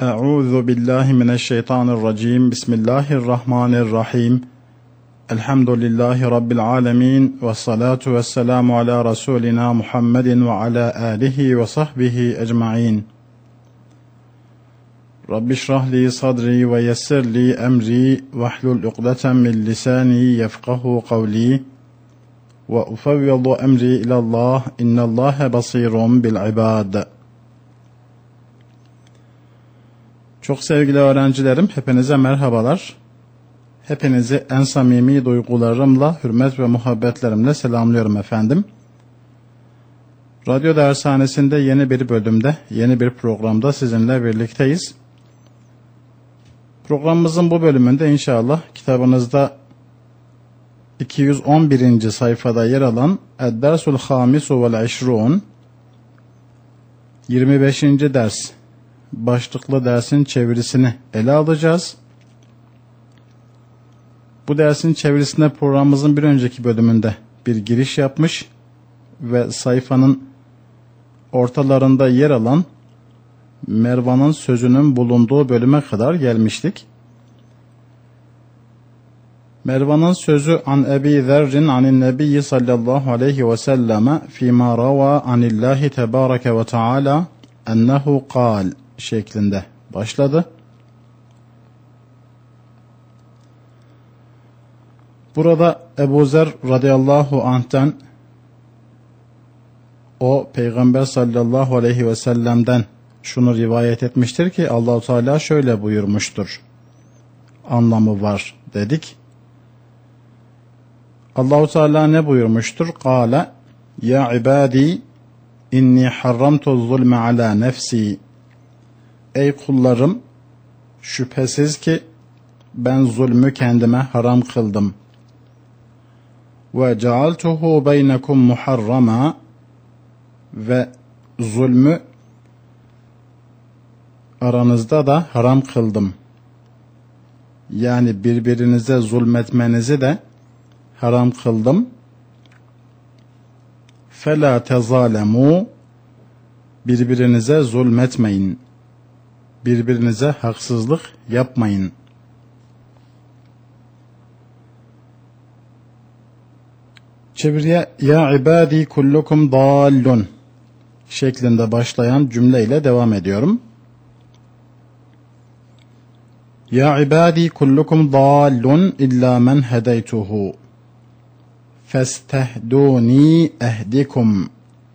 Euzu billahi mineşşeytanirracim. Bismillahirrahmanirrahim. Elhamdülillahi rabbil alamin ve salatu vesselamu ala rasulina Muhammedin ve ala alihi ve sahbihi ecmaîn. Rabbi şrah li sadri ve yessir li emri ve hlul ukdeten min lisani yefkahu kavli ve ufevvidu emri ilallah innallâhe basîrun bil ibad. Çok sevgili öğrencilerim, hepinize merhabalar. Hepinizi en samimi duygularımla, hürmet ve muhabbetlerimle selamlıyorum efendim. Radyo dershanesinde yeni bir bölümde, yeni bir programda sizinle birlikteyiz. Programımızın bu bölümünde inşallah kitabınızda 211. sayfada yer alan Ed-Dersul Hamisu vel Eşrûn 25. ders başlıklı dersin çevirisini ele alacağız. Bu dersin çevirisine programımızın bir önceki bölümünde bir giriş yapmış ve sayfanın ortalarında yer alan Mervan'ın sözünün bulunduğu bölüme kadar gelmiştik. Mervan'ın sözü an Ebi Zerrin anin Nebiyyi sallallahu aleyhi ve selleme fîmâ ravâ anillâhi tebâreke ve teâlâ ennehu kâl şeklinde başladı. Burada Ebu Zer radıyallahu anh'ten o Peygamber sallallahu aleyhi ve sellem'den şunu rivayet etmiştir ki Allah-u Teala şöyle buyurmuştur anlamı var dedik. Allah-u Teala ne buyurmuştur? Kâle ya ibâdî inni harramtu zulme ala nefsi. Ey kullarım, şüphesiz ki ben zulmü kendime haram kıldım. Ve cealtuhu beynekum muharrama, ve zulmü aranızda da haram kıldım. Yani birbirinize zulmetmenizi de haram kıldım. Fela tezalemu, birbirinize zulmetmeyin. Birbirinize haksızlık yapmayın. Çeviriye ya ibadi kullukum dallun şeklinde başlayan cümleyle devam ediyorum. Ya ibadi kullukum dallun illa men hedeytuhu festehduni ehdikum.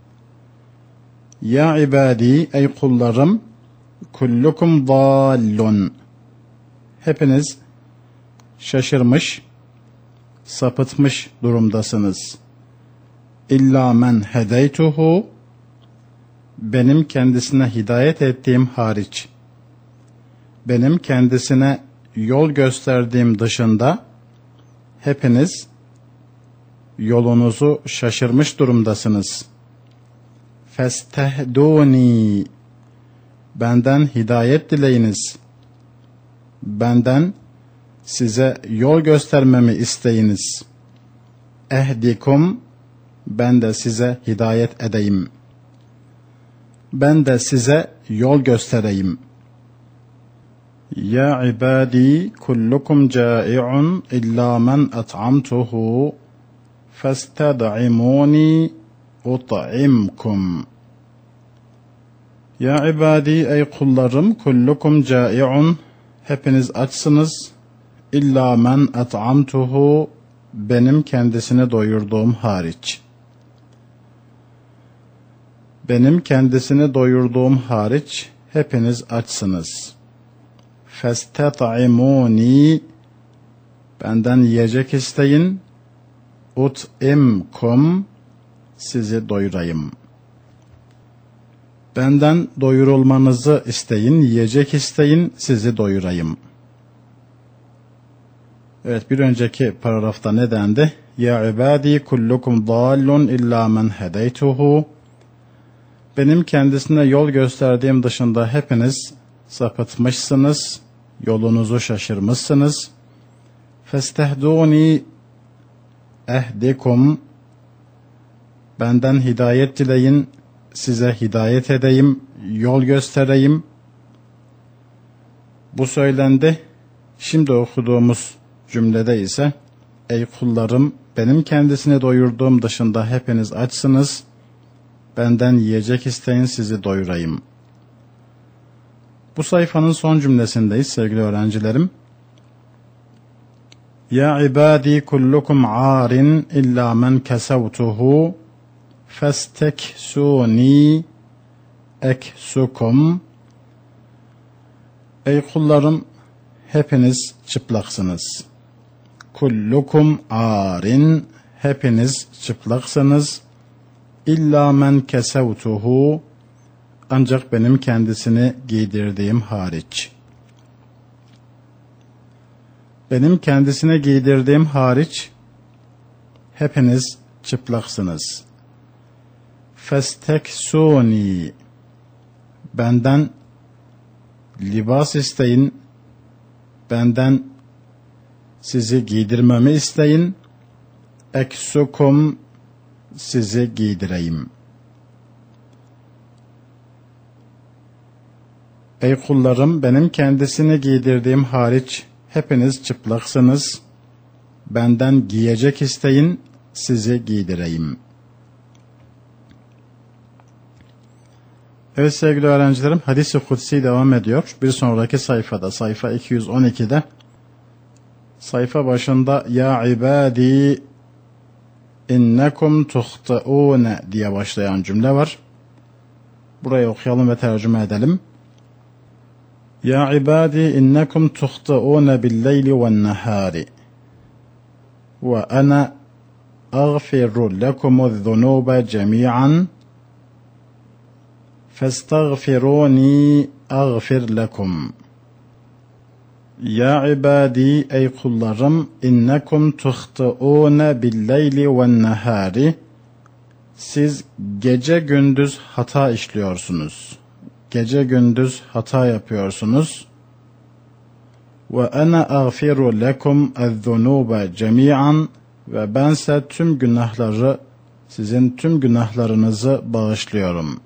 Ya ibadi, ey kullarım, kullukum dallun, hepiniz şaşırmış, sapıtmış durumdasınız. İlla men hedeytuhu, benim kendisine hidayet ettiğim hariç, benim kendisine yol gösterdiğim dışında hepiniz yolunuzu şaşırmış durumdasınız. Festehduni, benden hidayet dileyiniz. Benden size yol göstermemi isteyiniz. Ehdikum, ben de size hidayet edeyim. Ben de size yol göstereyim. Ya ibadi kullukum câi'un illa men at'amtuhu fested'imuni ut'imkum. Ya ibadi, ey kullarım, kullukum câi'un, hepiniz açsınız. İlla men at'amtuhu, benim kendisini doyurduğum hariç. Benim kendisini doyurduğum hariç hepiniz açsınız. Festet'imuni, benden yiyecek isteyin. Ut'imkum, sizi doyurayım. Benden doyurulmanızı isteyin, yiyecek isteyin, sizi doyurayım. Evet, bir önceki paragrafta ne dendi? Ya ibadi kullukum dallun illa men hedeytuhu. Benim kendisine yol gösterdiğim dışında hepiniz sapıtmışsınız, yolunuzu şaşırmışsınız. Festehduni ehdikum, benden hidayet dileyin, size hidayet edeyim, yol göstereyim. Bu söylendi. Şimdi okuduğumuz cümlede ise ey kullarım, benim kendisini doyurduğum dışında hepiniz açsınız. Benden yiyecek isteyin, sizi doyurayım. Bu sayfanın son cümlesindeyiz sevgili öğrencilerim. Ya ibadi kullukum arin illa men kesevtuhu festeksuni eksukum. Ey kullarım, hepiniz çıplaksınız. Kullukum arin, hepiniz çıplaksınız. İlla men kesevtuhu, ancak benim kendisini giydirdiğim hariç. Benim kendisine giydirdiğim hariç hepiniz çıplaksınız. Festeksuni, benden libas isteyin, benden sizi giydirmemi isteyin. Eksukum, sizi giydireyim. Ey kullarım, benim kendisini giydirdiğim hariç hepiniz çıplaksınız. Benden giyecek isteyin, sizi giydireyim. Evet sevgili öğrencilerim, hadis-i kutsi devam ediyor. Bir sonraki sayfada, sayfa 212'de, sayfa başında ya ibadi innekum tuhtaune diye başlayan cümle var. Burayı okuyalım ve tercüme edelim. Ya ibadi innekum tuhtaune billeyli ven nehari ve ana aghfiru lekumuz zunuba cemi'an festagfiruni aghfir lekum. Ya ibadi, ey kullarım, innekum tuhtaune billeyli ven nehari, siz gece gündüz hata işliyorsunuz. Gece gündüz hata yapıyorsunuz. Ve ana aghfiru lekum ez-zunuba cemi'an, ve bense tüm günahları, sizin tüm günahlarınızı bağışlıyorum.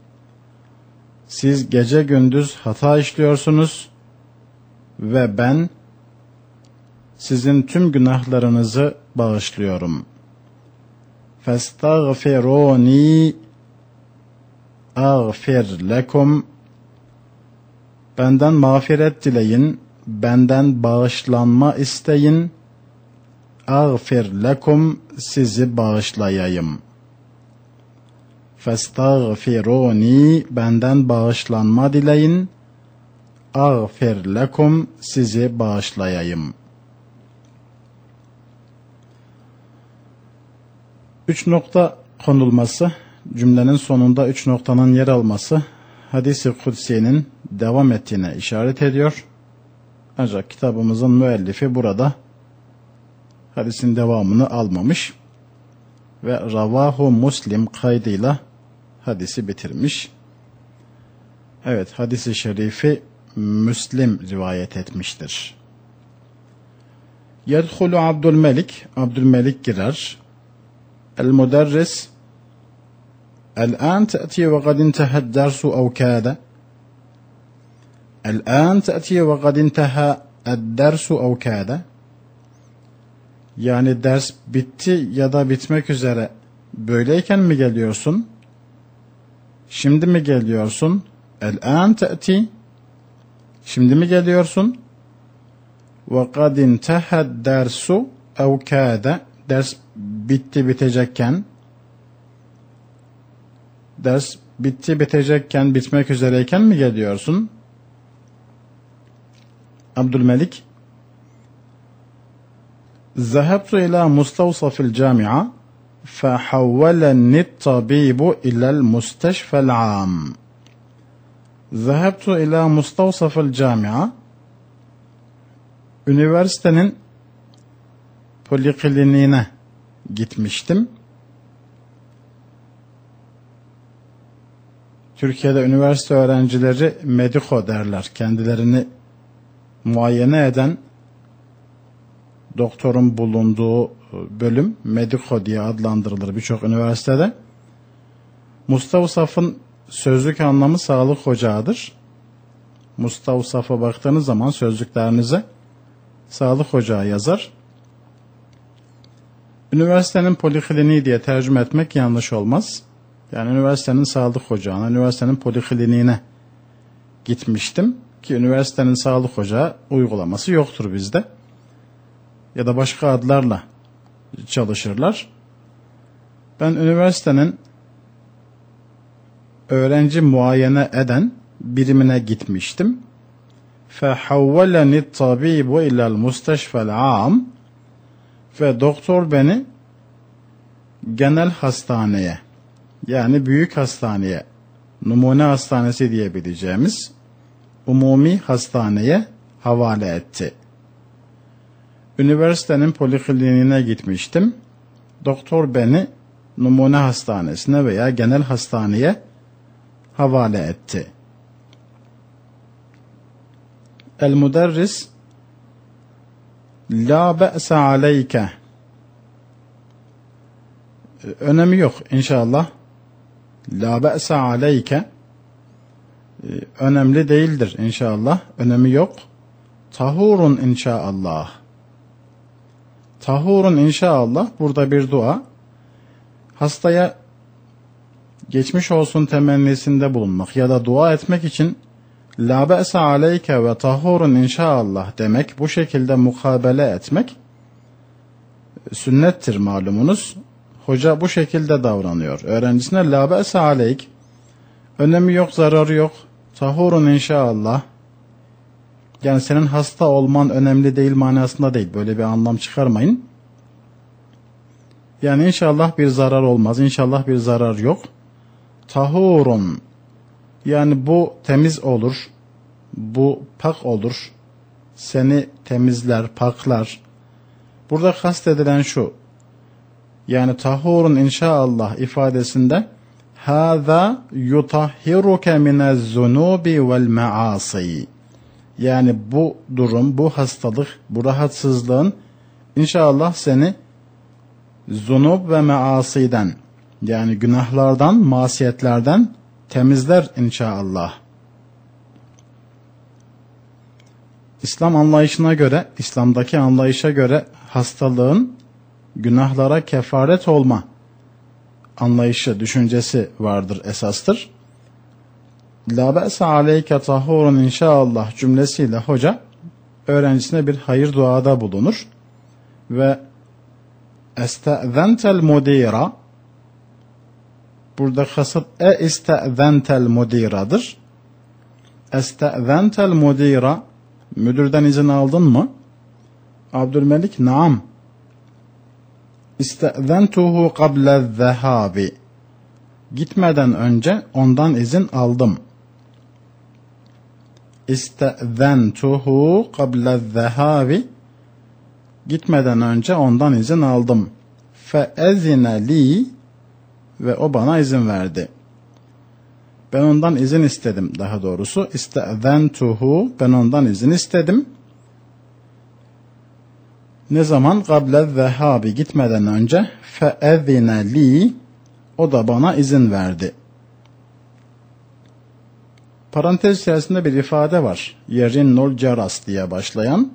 Siz gece gündüz hata işliyorsunuz ve ben sizin tüm günahlarınızı bağışlıyorum. Festagfiruni aghfir lekum, benden mağfiret dileyin, benden bağışlanma isteyin. Aghfir lekum, sizi bağışlayayım. Festagfiruni, benden bağışlanma dileyin. Aghfir lekum, sizi bağışlayayım. 3 nokta konulması, cümlenin sonunda 3 noktanın yer alması hadis-i kutsiyenin devam ettiğine işaret ediyor. Ancak kitabımızın müellifi burada hadisin devamını almamış ve ravahu Muslim kaydıyla hadisi bitirmiş. Evet, hadis-i şerifi Müslim rivayet etmiştir. Yedhulu Abdülmelik, Abdülmelik girer. El-Muderris الآن تأتي وقد انتهى الدرس أو كاد الآن تأتي وقد انتهى الدرس أو كاد, yani ders bitti ya da bitmek üzere, böyleyken mi geliyorsun? Şimdi mi geliyorsun? الآن تأتي, şimdi mi geliyorsun? وقد انتهى الدرس أو كاد, ders bitti bitecekken, ders bitti bitecekken, bitmek üzereyken mi geliyorsun? Abdülmelik ذهبت إلى مستوصف الجامعة فحولني الطبيب إلى المستشفى العام. ذهبت إلى مستوصف الجامعة, üniversitenin polikliniğine gitmiştim. Türkiye'de üniversite öğrencileri mediko derler. Kendilerini muayene eden doktorun bulunduğu bölüm mediko diye adlandırılır birçok üniversitede. Mustavsaf'ın sözlük anlamı sağlık ocağıdır. Mustavsaf'a baktığınız zaman sözlüklerinize sağlık ocağı yazar. Üniversitenin polikliniği diye tercüme etmek yanlış olmaz. Yani üniversitenin sağlık ocağına, üniversitenin polikliniğine gitmiştim ki üniversitenin sağlık ocağı uygulaması yoktur bizde. Ya da başka adlarla çalışırlar. Ben üniversitenin öğrenci muayene eden birimine gitmiştim. فَحَوَّلَنِ الطَّبِيبُ اِلَى الْمُسْتَشْفَ الْعَامِ Ve doktor beni genel hastaneye, yani büyük hastaneye, numune hastanesi diyebileceğimiz umumi hastaneye havale etti. Üniversitenin polikliniğine gitmiştim. Doktor beni numune hastanesine veya genel hastaneye havale etti. El-müderris la be'se aleyke. Önemi yok inşallah. La be'se aleyke. Önemli değildir inşallah. Önemi yok. Tahurun inşallah. Tahurun inşallah burada bir dua. Hastaya geçmiş olsun temennisinde bulunmak ya da dua etmek için la be'se aleyke ve tahurun inşallah demek, bu şekilde mukabele etmek sünnettir malumunuz. Hoca bu şekilde davranıyor. Öğrencisine la be'se aleyk, önemi yok, zararı yok, tahurun inşallah, yani senin hasta olman önemli değil manasında değil. Böyle bir anlam çıkarmayın. Yani inşallah bir zarar olmaz, inşallah bir zarar yok. Tahurun, yani bu temiz olur, bu pak olur, seni temizler, paklar. Burada kastedilen şu, yani tahurun inşallah ifadesinde hâzâ yutahhiruke minez-zunubi vel me'âsi. Yani bu durum, bu hastalık, bu rahatsızlığın inşallah seni zunub ve measiden, yani günahlardan, masiyetlerden temizler inşallah. İslam anlayışına göre, İslam'daki anlayışa göre hastalığın günahlara kefaret olma anlayışı, düşüncesi vardır, esastır. La be'se aleyke tahurun inşallah cümlesiyle hoca öğrencisine bir hayır duada bulunur ve este'zentel mudira, burada kasıt iste'zentel mudiradır. Este'zentel mudira, müdürden izin aldın mı? Abdülmelik, naam. İste'zentuhu qabla zehabi, gitmeden önce ondan izin aldım. İste'zentuhu qabla zehabi, gitmeden önce ondan izin aldım. Fe'ezine li, ve o bana izin verdi. Ben ondan izin istedim, daha doğrusu. İste'zentuhu, ben ondan izin istedim. Ne zaman? Qabla zehabi, gitmeden önce. Fe'ezine li, o da bana izin verdi. Parantez içerisinde bir ifade var. Yerinnul ceras diye başlayan.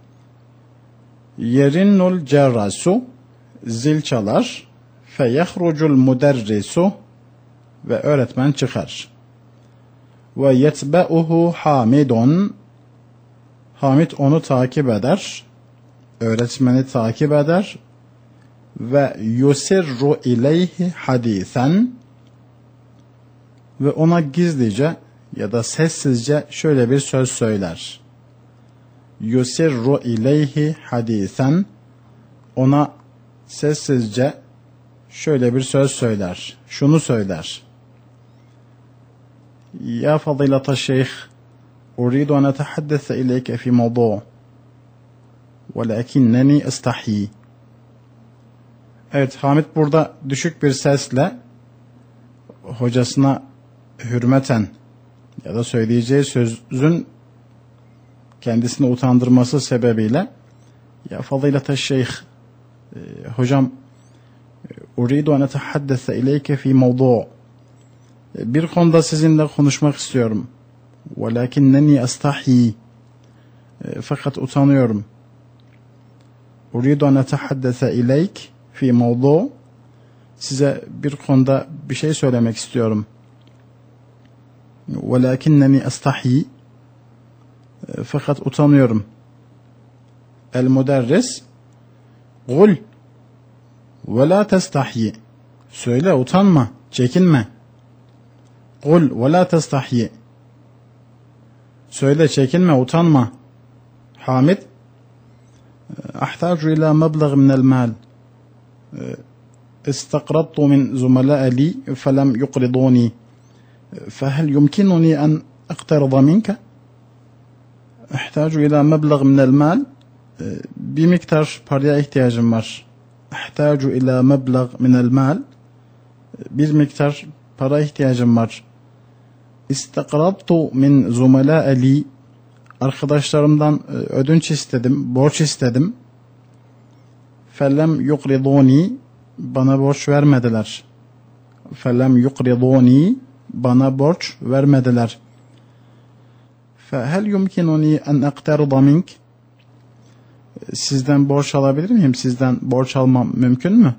Yerinnul cerasu, zil çalar. Feyehrucul muderrisu, ve öğretmen çıkar. Ve yetbe'uhu hamidun, Hamid onu takip eder. Öğretmeni takip eder. Ve yusirru ileyhi hadisen, ve ona gizlice ya da sessizce şöyle bir söz söyler. Yusirru ileyhi hadisen, ona sessizce şöyle bir söz söyler. Şunu söyler. Ya fadilata şeyh, uridu en etehaddese ileyke fi mevdu, velakinneni estahyi. Evet, Hamid burada düşük bir sesle hocasına hürmeten ya da söyleyeceği sözün kendisini utandırması sebebiyle, ya fadilata şeyh, hocam, uridu en etehaddese ileyke fi mevdu, bir konuda sizinle konuşmak istiyorum. Velakinneni estahyi. Fakat utanıyorum. Uridu en etehaddese ileyk fi mevdu. Size bir konuda bir şey söylemek istiyorum. Velakinneni estahyi. Fakat utanıyorum. El müderris Gul ve la testahyi. Söyle, utanma, çekinme. Kul ve la testahyi. Söyle, çekinme, utanma. Hamid Ahtacu ila meblağ minel mal. استقرضت من زملاء لي فلم يقرضوني فهل يمكنني أن أقترض منك؟ أحتاج إلى مبلغ من المال. Bir miktar paraya ihtiyacım var. Ahtacu ila meblağ minel mal. Bir miktar para ihtiyacım var. İstakradtu min zumelâ li. Arkadaşlarımdan ödünç istedim, borç istedim. Felem yukriduni. Bana borç vermediler. Felem yukriduni. Bana borç vermediler. Fehel yumkinuni en akterda mink. Sizden borç alabilir miyim? Sizden borç almam mümkün mü?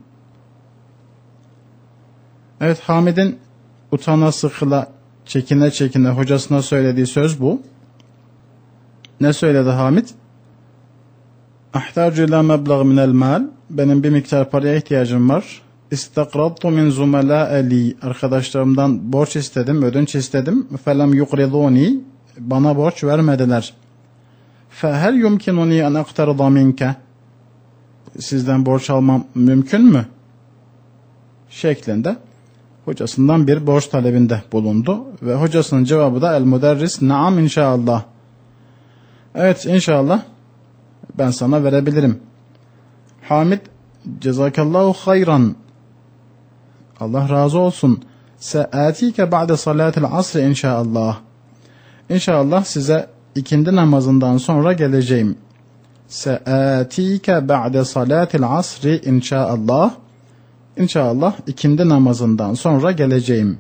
Evet, Hamid'in utana sıkıla, çekine çekine hocasına söylediği söz bu. Ne söyledi Hamid? Ahtacu ila meblağ minel mal. Benim bir miktar paraya ihtiyacım var. İstakradtu min zumelâ li. Arkadaşlarımdan borç istedim, ödünç istedim. Felem yukriduni. Bana borç vermediler. Fehel yumkinuni en akterda minke. Sizden borç almam mümkün mü? Şeklinde hocasından bir borç talebinde bulundu ve hocasının cevabı da el müderris naam inşallah. Evet, inşallah ben sana verebilirim. Hamid cezakallahu hayran. Allah razı olsun. Se'atike ba'de salatil asr inşallah. İnşallah size ikindi namazından sonra geleceğim. Se'atike ba'de salatil asri inşallah. İnşallah ikindi namazından sonra geleceğim.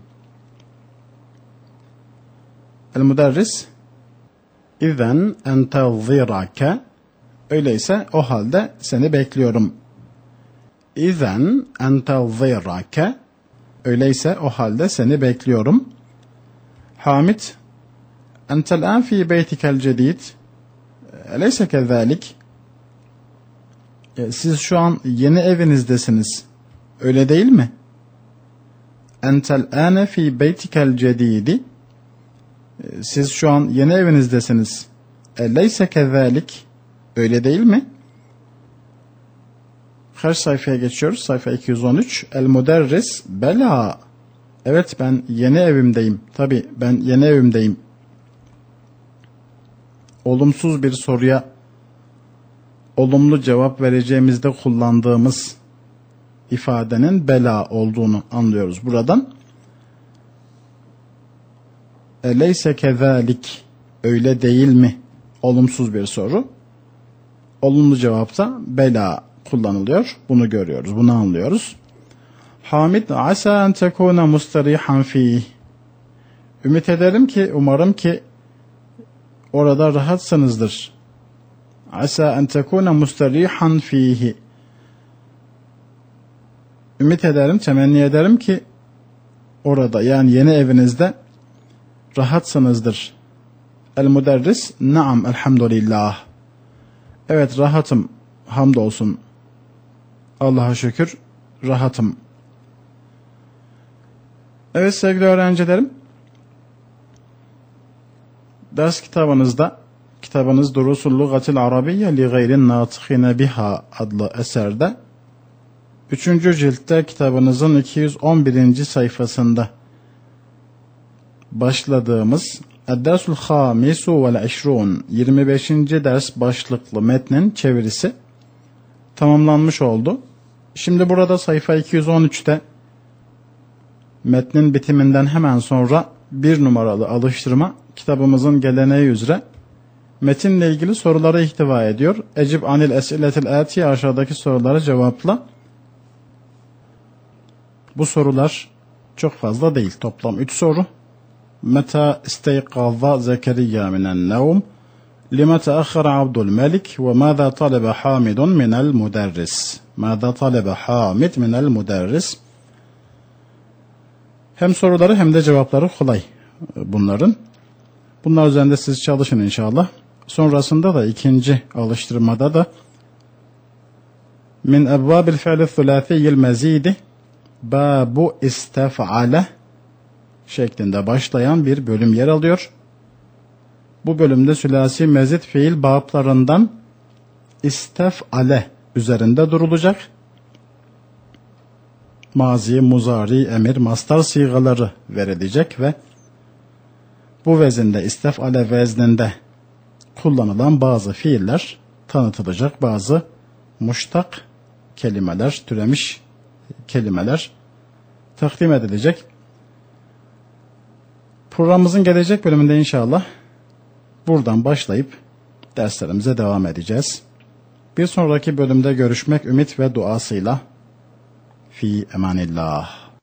El müderris İzen entezirake. Öyleyse o halde seni bekliyorum. İzen entezirake. Öyleyse o halde seni bekliyorum. Hamid entel an fi beytikel cedid. Eleyse kezalik. Siz şu an yeni evinizdesiniz. Öyle değil mi? Entel ane fi beytikel cedidi. Siz şu an yeni evinizdesiniz. Eleyse kezalik. Öyle değil mi? Kaç sayfaya geçiyoruz? Sayfa 213. El müderris bela. Evet, ben yeni evimdeyim. Tabii ben yeni evimdeyim. Olumsuz bir soruya olumlu cevap vereceğimizde kullandığımız ifadenin bela olduğunu anlıyoruz buradan. Eleyse kezalik. Öyle değil mi? Olumsuz bir soru. Olumlu cevapta bela kullanılıyor. Bunu görüyoruz, bunu anlıyoruz. Hamid asa en tekune mustarihan fih. Ümit ederim ki, umarım ki orada rahatsınızdır. Asa en tekune mustarihan fihi. Ümit ederim, temenni ederim ki orada, yani yeni evinizde rahatsınızdır. El müderris naam elhamdülillah. Evet, rahatım, hamdolsun. Allah'a şükür rahatım. Evet sevgili öğrencilerim, ders kitabınızda, kitabınız Durusul Lugatil Arabiyye li gayrin natıkhine biha adlı eserde 3. ciltte kitabınızın 211. sayfasında başladığımız Ed-Dersul Hamisu vel Eşrun 25. ders başlıklı metnin çevirisi tamamlanmış oldu. Şimdi burada sayfa 213'te metnin bitiminden hemen sonra 1 numaralı alıştırma kitabımızın geleneği üzere metinle ilgili soruları ihtiva ediyor. Ecib anil esiletil atiye, aşağıdaki soruları cevapla. Bu sorular çok fazla değil. Toplam 3 soru. متى استيقظ زكريا من النوم لما تأخر عبد الملك وماذا طلب حامد من المدرس ماذا طلب حامد من المدرس Hem soruları hem de cevapları kolay bunların. Bunlar üzerinde siz çalışın inşallah. Sonrasında da ikinci alıştırmada da min ebvabil fi'li thulathiyil mezidi babu istef'ale şeklinde başlayan bir bölüm yer alıyor. Bu bölümde sülasi mezid fiil bablarından istef'ale üzerinde durulacak. Mazi, muzari, emir, mastar sigaları verilecek ve bu vezinde istef'ale vezninde kullanılan bazı fiiller tanıtılacak, bazı muştak kelimeler, türemiş kelimeler takdim edilecek. Programımızın gelecek bölümünde inşallah buradan başlayıp derslerimize devam edeceğiz. Bir sonraki bölümde görüşmek ümit ve duasıyla fi emanillah.